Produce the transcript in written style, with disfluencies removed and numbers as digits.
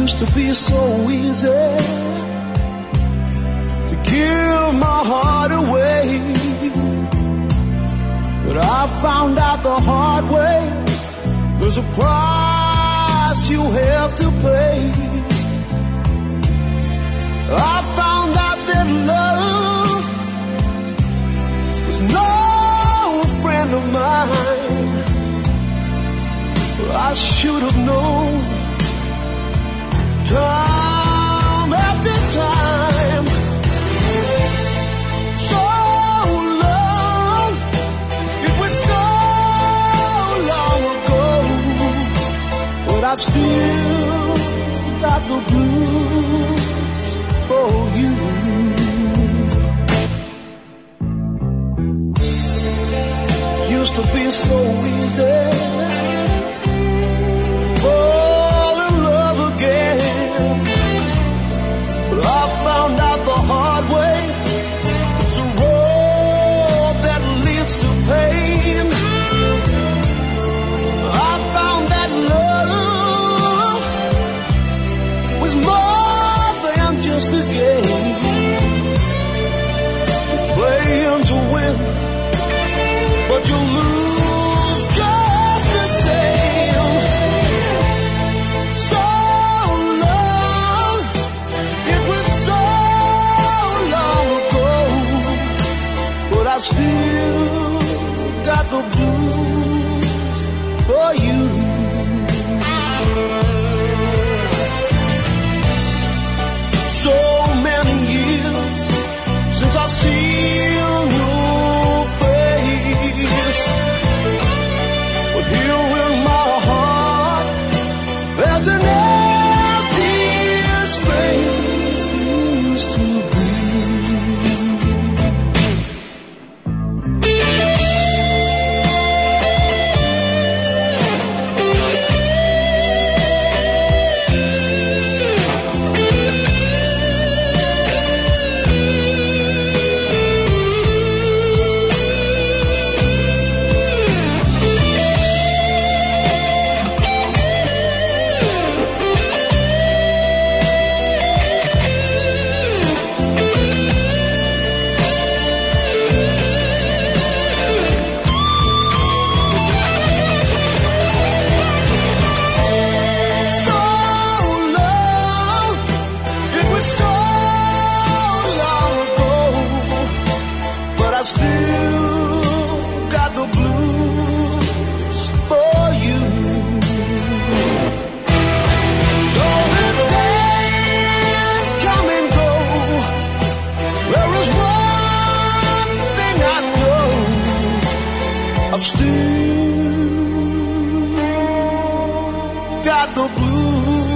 Used to be so easy to give my heart away, but I found out the hard way, there's a price you have to pay. I found out that love was no friend of mine. I should have known time after time. So long, it was so long ago, but I've still got the blues for you. Used to be so easy fall in love again, but I found out the hard way, it's a road that leads to pain. I found that love was more than just a game, playing to win, but you lose just the same. So long, it was so long ago, but I still got the blues for you. So many years since I've seen your face, but here in my heart there's an empty space used to be. Still got the blues for you. Though the days come and go, there is one thing I know, I've still got the blues